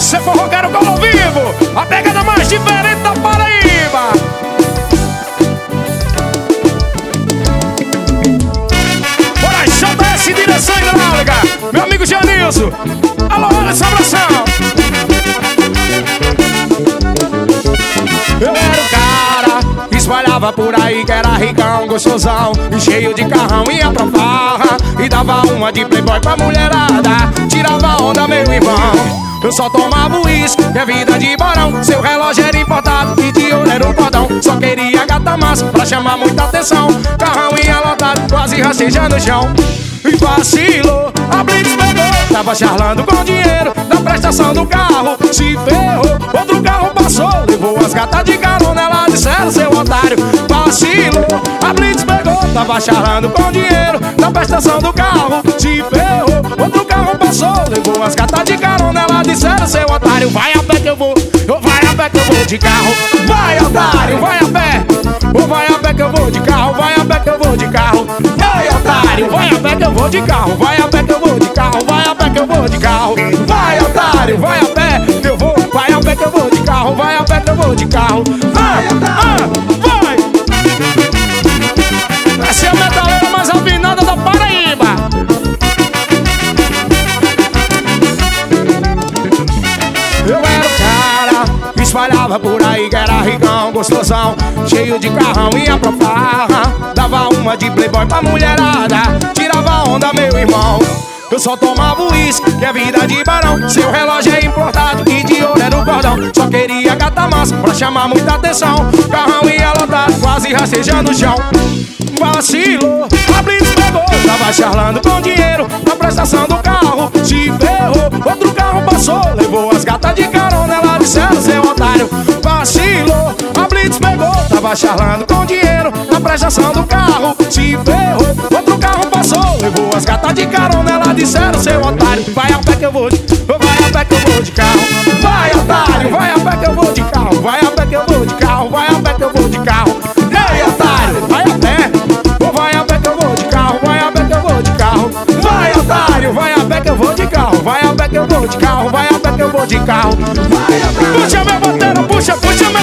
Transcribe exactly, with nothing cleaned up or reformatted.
Esse forró quero colo vivo, a pegada mais diferente da Paraíba. Bora aí, só desce direção hidráulica, meu amigo Janilson. Alô, olha essa abração. Eu era o cara que espalhava por aí que era ricão, gostosão e cheio de carrão, ia pra farra e dava uma de playboy pra mulherada. Tirava onda, meu irmão. Eu só tomava uísque, que é vida de barão. Seu relógio era importado e de ouro era um cordão. Só queria gata massa pra chamar muita atenção. Carrão ia lotado, quase rastejando o chão. E vacilou, a blitz pegou. Tava charlando com dinheiro da prestação do carro. Se ferrou, outro carro passou. Levou as gatas de carona, ela disseram, seu otário. Vacilou, a blitz pegou. Tava charlando com dinheiro da prestação do carro. Se ferrou, outro carro passou. Levou as gatas de carona, ela disseram, seu otário. Vai a pé que eu vou, ou vai a pé que eu vou de carro. Vai, otário, vai a pé. Ou vai a pé que eu vou de carro. Vai a pé que eu vou de carro. Vai, otário, vai a pé que eu vou de carro. Vai a pé que eu vou de carro. Vai a pé que eu vou de carro. Vai, otário, vai a pé que eu vou. Vai a pé que eu vou de carro. Vai a pé que eu vou de carro. Vai, ah, vai. Essa é a metaleira mais afinada da Paraíba. Eu era o cara que espalhava por aí que era ricão, gostosão, cheio de carrão, ia pra farra. Dava uma de playboy pra mulherada. Tirava onda, meu irmão. Eu só tomava uísque, que é vida de barão. Seu relógio é importado e de ouro era o cordão. Só queria gata massa pra chamar muita atenção. Carrão ia lotado, quase rastejando o chão. Vacilou, a blitz pegou. Tava charlando com dinheiro na prestação do carro. Se ferrou, outro carro passou. Levou as gatas de carona, ela disseram, seu otário. Vacilou, a blitz pegou. Tava charlando com dinheiro na prestação do carro. Se ferrou, outro carro passou. Levou as gatas de carona, ela disseram, seu otário. Vai a pé que eu vou de, vai a pé que eu vou de carro. Vai, otário, vai a pé que eu vou de carro. Vai a pé que eu vou de carro. Vai a pé que eu vou de carro. Ei, otário, vai a pé. Vai a pé que eu vou de carro. Vai a pé que eu vou de carro. Vai, otário, vai a pé que eu vou de carro. Vai a pé que eu vou de carro. Vai a pé que eu vou de carro. Puxa meu bateiro, puxa, puxa meu